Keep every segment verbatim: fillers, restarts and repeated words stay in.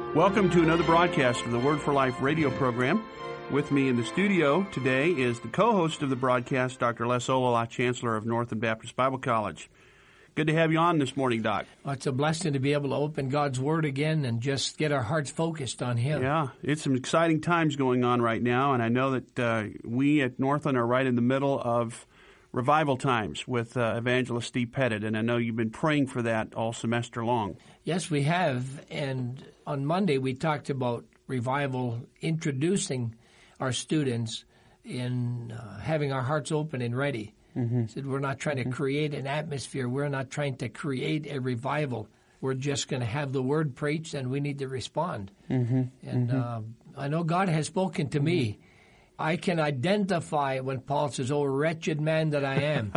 Welcome to another broadcast of the Word for Life radio program. With me in the studio today is the co-host of the broadcast, Doctor Les Olallah, Chancellor of Northland Baptist Bible College. Good to have you on this morning, Doc. Well, it's a blessing to be able to open God's Word again and just get our hearts focused on Him. Yeah, it's some exciting times going on right now, and I know that uh, we at Northland are right in the middle of revival times with uh, Evangelist Steve Pettit, and I know you've been praying for that all semester long. Yes, we have, and on Monday we talked about revival, introducing our students in uh, having our hearts open and ready. Mm-hmm. Said we're not trying mm-hmm. to create an atmosphere. We're not trying to create a revival. We're just going to have the Word preached, and we need to respond. Mm-hmm. And mm-hmm. Uh, I know God has spoken to mm-hmm. me. I can identify when Paul says, "Oh, wretched man that I am."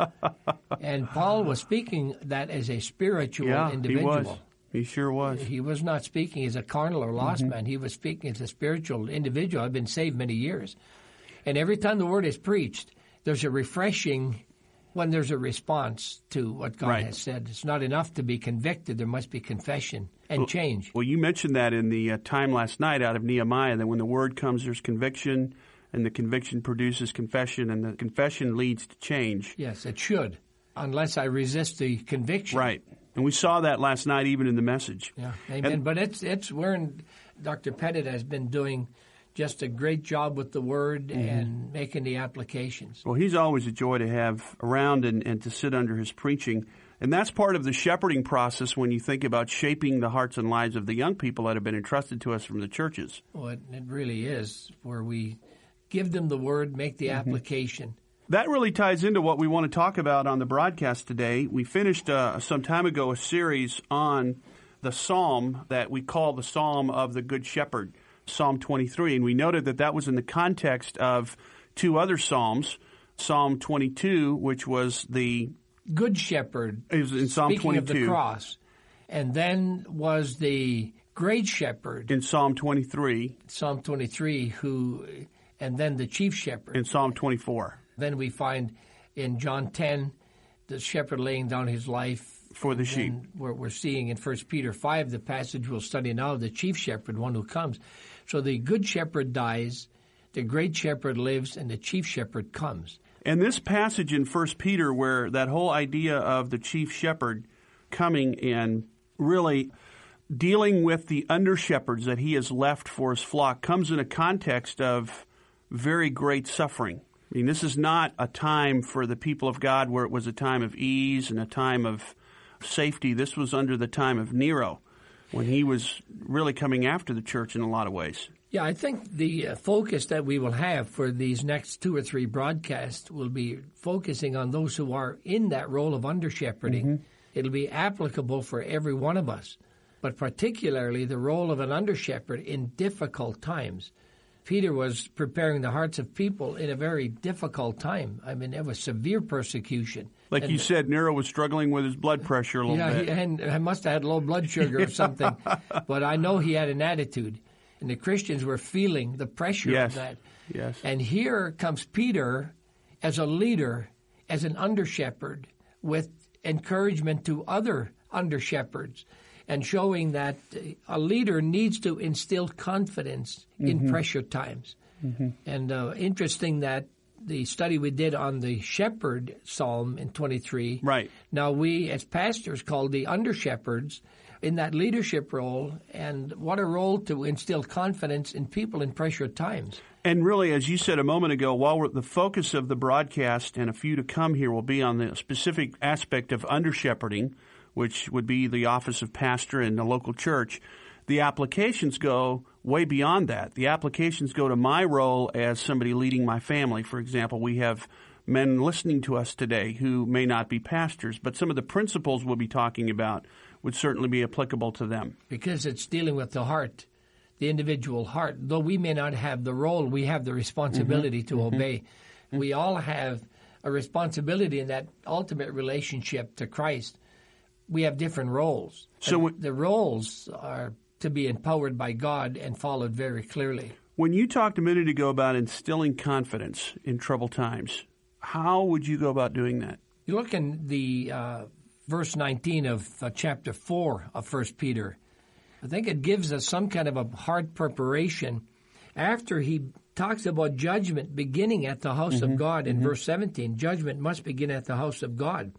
And Paul was speaking that as a spiritual yeah, individual. He was. He sure was. He was not speaking as a carnal or lost mm-hmm. man. He was speaking as a spiritual individual. I've been saved many years. And every time the Word is preached, there's a refreshing when there's a response to what God right. has said. It's not enough to be convicted. There must be confession and well, change. Well, you mentioned that in the uh, time last night out of Nehemiah, that when the Word comes, there's conviction, and the conviction produces confession, and the confession leads to change. Yes, it should, unless I resist the conviction. Right. And we saw that last night even in the message. Yeah, amen. And, but it's, it's we're in, Doctor Pettit has been doing just a great job with the Word mm-hmm. and making the applications. Well, he's always a joy to have around and, and to sit under his preaching. And that's part of the shepherding process when you think about shaping the hearts and lives of the young people that have been entrusted to us from the churches. Well, it, it really is, where we give them the Word, make the mm-hmm. application. That really ties into what we want to talk about on the broadcast today. We finished uh, some time ago a series on the psalm that we call the Psalm of the Good Shepherd, Psalm twenty-three, and we noted that that was in the context of two other psalms, Psalm twenty-two, which was the Good Shepherd, is in Psalm speaking twenty-two, of the cross, and then was the Great Shepherd in Psalm twenty-three, Psalm twenty-three, who, and then the Chief Shepherd in Psalm twenty-four. Then we find in John ten the shepherd laying down his life for the sheep. We're, we're seeing in First Peter five, the passage we'll study now, the chief shepherd, one who comes. So the good shepherd dies, the great shepherd lives, and the chief shepherd comes. And this passage in First Peter, where that whole idea of the chief shepherd coming and really dealing with the under-shepherds that he has left for his flock, comes in a context of very great suffering. I mean, this is not a time for the people of God where it was a time of ease and a time of safety. This was under the time of Nero, when he was really coming after the church in a lot of ways. Yeah, I think the uh, focus that we will have for these next two or three broadcasts will be focusing on those who are in that role of under-shepherding. Mm-hmm. It'll be applicable for every one of us, but particularly the role of an under-shepherd in difficult times. Peter was preparing the hearts of people in a very difficult time. I mean, it was severe persecution. Like and, you said, Nero was struggling with his blood pressure a little yeah, bit. Yeah, and he must have had low blood sugar or something. But I know he had an attitude, and the Christians were feeling the pressure yes. of that. Yes. And here comes Peter as a leader, as an under-shepherd, with encouragement to other under-shepherds, and showing that a leader needs to instill confidence in mm-hmm. pressure times. Mm-hmm. And uh, interesting that the study we did on the shepherd psalm in twenty-three, right. now we as pastors call the under-shepherds in that leadership role, and what a role to instill confidence in people in pressure times. And really, as you said a moment ago, while we're, the focus of the broadcast and a few to come here will be on the specific aspect of under-shepherding, which would be the office of pastor in the local church, the applications go way beyond that. The applications go to my role as somebody leading my family. For example, we have men listening to us today who may not be pastors, but some of the principles we'll be talking about would certainly be applicable to them. Because it's dealing with the heart, the individual heart. Though we may not have the role, we have the responsibility mm-hmm. to mm-hmm. obey. Mm-hmm. We all have a responsibility in that ultimate relationship to Christ. We have different roles. So w- the roles are to be empowered by God and followed very clearly. When you talked a minute ago about instilling confidence in troubled times, how would you go about doing that? You look in the uh, verse nineteen of uh, chapter four of First Peter, I think it gives us some kind of a heart preparation after he talks about judgment beginning at the house mm-hmm. of God in mm-hmm. verse seventeen. Judgment must begin at the house of God.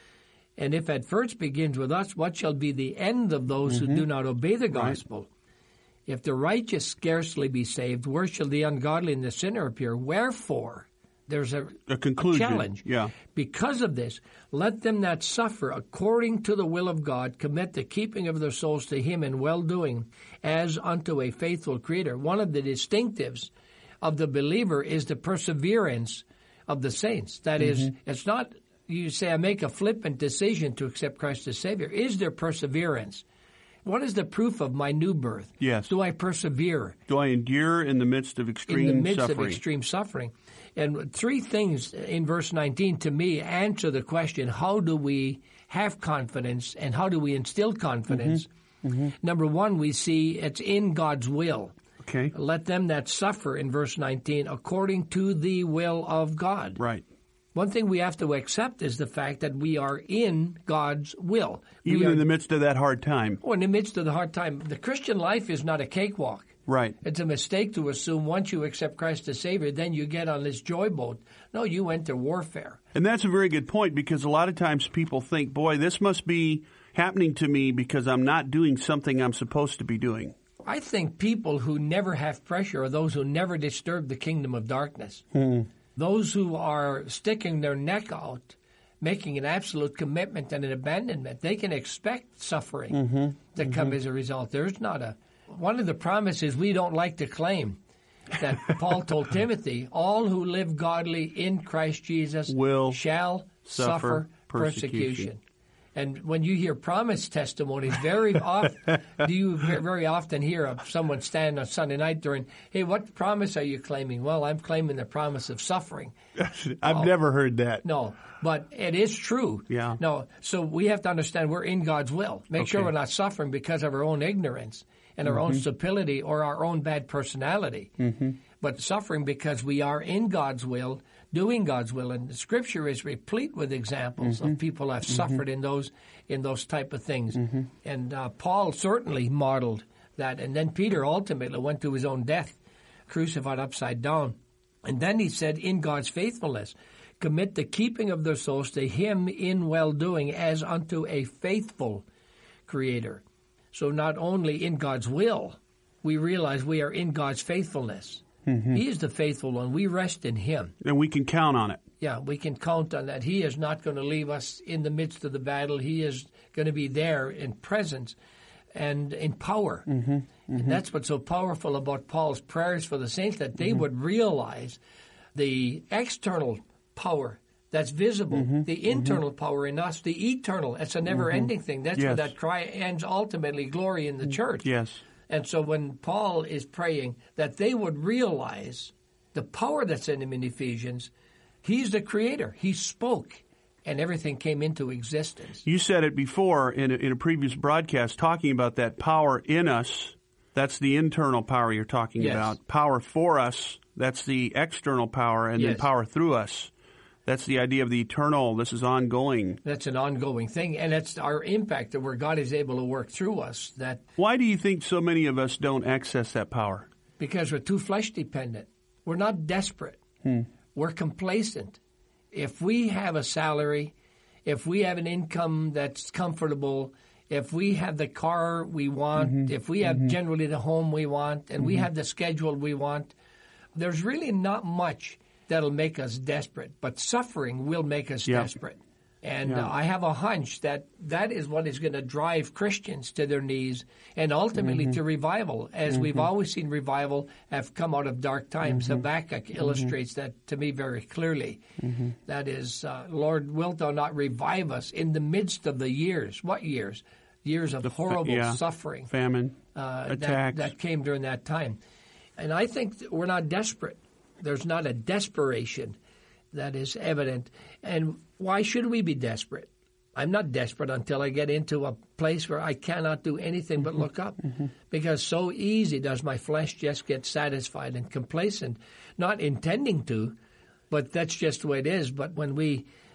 And if at first begins with us, what shall be the end of those mm-hmm. who do not obey the gospel? Right. If the righteous scarcely be saved, where shall the ungodly and the sinner appear? Wherefore, there's a, a conclusion. A challenge. Yeah. Because of this, let them that suffer according to the will of God commit the keeping of their souls to him in well-doing as unto a faithful Creator. One of the distinctives of the believer is the perseverance of the saints. That mm-hmm. is, it's not, you say, I make a flippant decision to accept Christ as Savior. Is there perseverance? What is the proof of my new birth? Yes. Do I persevere? Do I endure in the midst of extreme suffering? In the midst suffering? of extreme suffering. And three things in verse nineteen, to me, answer the question, how do we have confidence and how do we instill confidence? Mm-hmm. Mm-hmm. Number one, we see it's in God's will. Okay. Let them that suffer, in verse nineteen, according to the will of God. Right. One thing we have to accept is the fact that we are in God's will. Even are, in the midst of that hard time. Oh, in the midst of the hard time. The Christian life is not a cakewalk. Right. It's a mistake to assume once you accept Christ as Savior, then you get on this joy boat. No, you enter warfare. And that's a very good point, because a lot of times people think, boy, this must be happening to me because I'm not doing something I'm supposed to be doing. I think people who never have pressure are those who never disturb the kingdom of darkness. Hmm. Those who are sticking their neck out, making an absolute commitment and an abandonment, they can expect suffering mm-hmm. to come mm-hmm. as a result. There's not a... One of the promises we don't like to claim that Paul told Timothy, all who live godly in Christ Jesus will shall suffer, suffer persecution. persecution. And when you hear promise testimonies, very often, do you very often hear of someone stand on Sunday night during, hey, what promise are you claiming? Well, I'm claiming the promise of suffering. I've oh, never heard that. No, but it is true. Yeah. No, so we have to understand we're in God's will. Make okay. sure we're not suffering because of our own ignorance and our mm-hmm. own stupidity or our own bad personality, mm-hmm. but suffering because we are in God's will, doing God's will. And the Scripture is replete with examples mm-hmm. of people who have mm-hmm. suffered in those in those type of things. Mm-hmm. And uh, Paul certainly modeled that. And then Peter ultimately went to his own death, crucified upside down. And then he said, in God's faithfulness, commit the keeping of their souls to him in well-doing as unto a faithful Creator. So not only in God's will, we realize we are in God's faithfulness. Mm-hmm. He is the faithful one. We rest in him. And we can count on it. Yeah, we can count on that. He is not going to leave us in the midst of the battle. He is going to be there in presence and in power. Mm-hmm. Mm-hmm. And that's what's so powerful about Paul's prayers for the saints, that they mm-hmm. would realize the external power that's visible, mm-hmm. the internal mm-hmm. power in us, the eternal. It's a never-ending mm-hmm. thing. That's yes. where that cry ends ultimately, glory in the church. Yes. And so when Paul is praying that they would realize the power that's in him in Ephesians, he's the Creator. He spoke, and everything came into existence. You said it before in a, in a previous broadcast, talking about that power in us. That's the internal power you're talking yes. about. Power for us, that's the external power, and yes. then power through us. That's the idea of the eternal. This is ongoing. That's an ongoing thing, and it's our impact of where God is able to work through us. That Why do you think so many of us don't access that power? Because we're too flesh-dependent. We're not desperate. Hmm. We're complacent. If we have a salary, if we have an income that's comfortable, if we have the car we want, mm-hmm. if we have mm-hmm. generally the home we want, and mm-hmm. we have the schedule we want, there's really not much that'll make us desperate, but suffering will make us yep. desperate. And yeah. uh, I have a hunch that that is what is going to drive Christians to their knees and ultimately mm-hmm. to revival, as mm-hmm. we've always seen revival have come out of dark times. Mm-hmm. Habakkuk mm-hmm. illustrates that to me very clearly. Mm-hmm. That is, uh, Lord, wilt thou not revive us in the midst of the years? What years? Years of the, horrible yeah. suffering. Famine, uh, attacks. That, that came during that time. And I think that we're not desperate. There's not a desperation that is evident. And why should we be desperate? I'm not desperate until I get into a place where I cannot do anything but look up. Mm-hmm. Because so easy does my flesh just get satisfied and complacent, not intending to, but that's just the way it is. But when we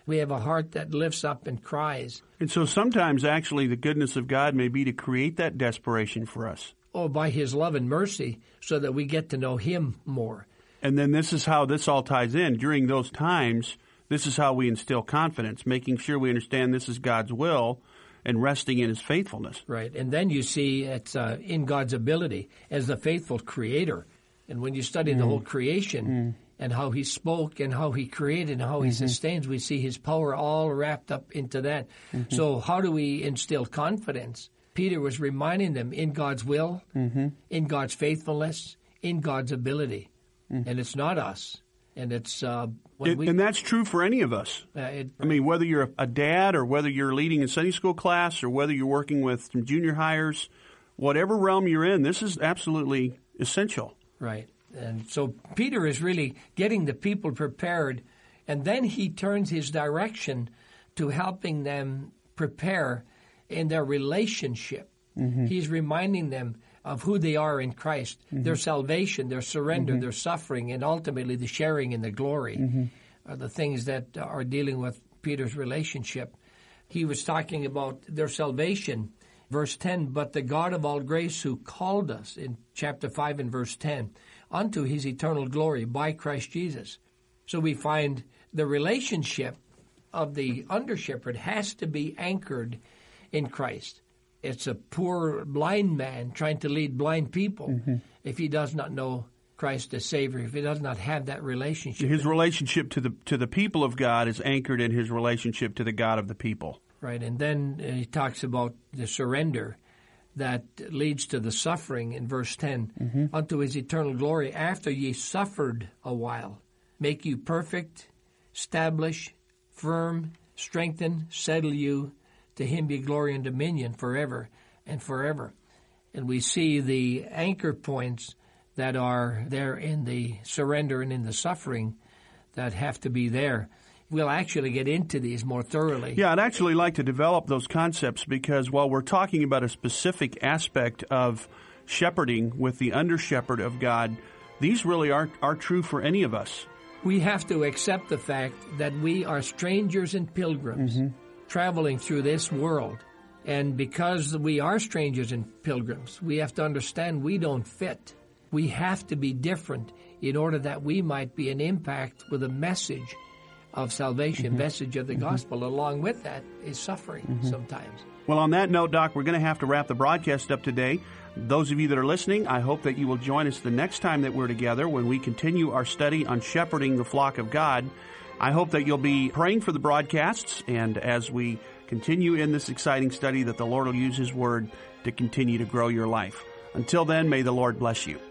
We have a heart that lifts up and cries. And so sometimes actually the goodness of God may be to create that desperation for us. Oh, by His love and mercy, so that we get to know Him more. And then this is how this all ties in. During those times, this is how we instill confidence, making sure we understand this is God's will and resting in His faithfulness. Right. And then you see it's uh, in God's ability as the faithful creator. And when you study mm. the whole creation mm. and how He spoke and how He created and how mm-hmm. He sustains, we see His power all wrapped up into that. Mm-hmm. So how do we instill confidence? Peter was reminding them in God's will, mm-hmm. in God's faithfulness, in God's ability. Mm. And it's not us. And it's uh, when it, we, and that's true for any of us. Uh, it, I mean, whether you're a dad or whether you're leading a Sunday school class or whether you're working with some junior hires, whatever realm you're in, this is absolutely essential. Right. And so Peter is really getting the people prepared, and then he turns his direction to helping them prepare in their relationship. Mm-hmm. He's reminding them of who they are in Christ, mm-hmm. their salvation, their surrender, mm-hmm. their suffering, and ultimately the sharing in the glory mm-hmm. are the things that are dealing with Peter's relationship. He was talking about their salvation. Verse ten, but the God of all grace who called us, in chapter five and verse ten, unto His eternal glory by Christ Jesus. So we find the relationship of the under-shepherd has to be anchored in Christ. It's a poor blind man trying to lead blind people mm-hmm. if he does not know Christ as Savior, if he does not have that relationship. His relationship to the to the people of God is anchored in his relationship to the God of the people. Right, and then uh, he talks about the surrender that leads to the suffering in verse ten. Mm-hmm. Unto His eternal glory, after ye suffered a while, make you perfect, establish, firm, strengthen, settle you. To Him be glory and dominion forever and forever. And we see the anchor points that are there in the surrender and in the suffering that have to be there. We'll actually get into these more thoroughly. Yeah, I'd actually like to develop those concepts because while we're talking about a specific aspect of shepherding with the under-shepherd of God, these really are, are true for any of us. We have to accept the fact that we are strangers and pilgrims. Mm-hmm. traveling through this world. And because we are strangers and pilgrims, we have to understand we don't fit. We have to be different in order that we might be an impact with a message of salvation, mm-hmm. message of the mm-hmm. gospel. Along with that is suffering mm-hmm. sometimes. Well, on that note, Doc, we're going to have to wrap the broadcast up today. Those of you that are listening, I hope that you will join us the next time that we're together when we continue our study on shepherding the flock of God. I hope that you'll be praying for the broadcasts, and as we continue in this exciting study, that the Lord will use His Word to continue to grow your life. Until then, may the Lord bless you.